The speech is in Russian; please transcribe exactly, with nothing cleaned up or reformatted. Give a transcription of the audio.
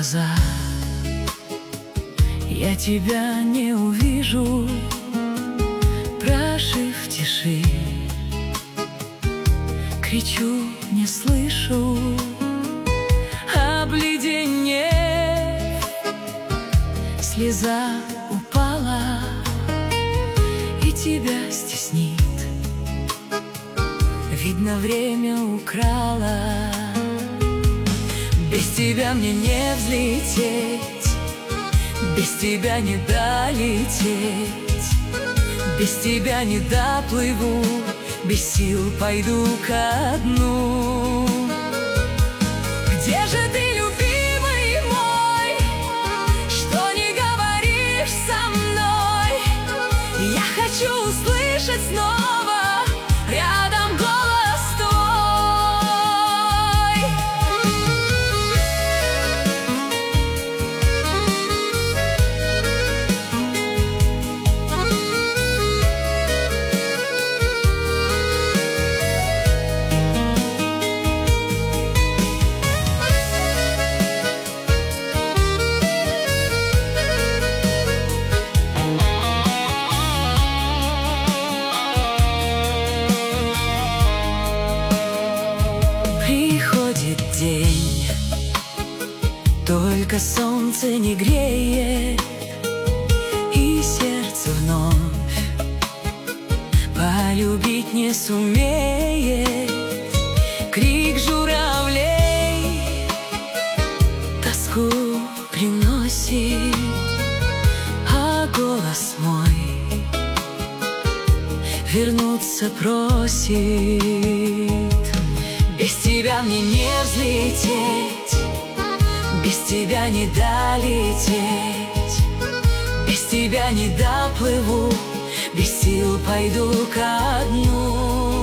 глаза, я тебя не увижу, прожив в тиши. Кричу, не слышу, обледенев, слеза упала и тебя стеснит. Видно, время украло. Без тебя мне не взлететь, без тебя не долететь, без тебя не доплыву, без сил пойду ко дну. Где же ты, любимый мой, что не говоришь со мной? Я хочу услышать снова рядом голос твой. Приходит день, только солнце не греет, и сердце вновь полюбить не сумеет. Крик журавлей тоску приносит, а голос мой вернуться просит. Без тебя мне не взлететь, без тебя не долететь, без тебя не доплыву, без сил пойду ко дну.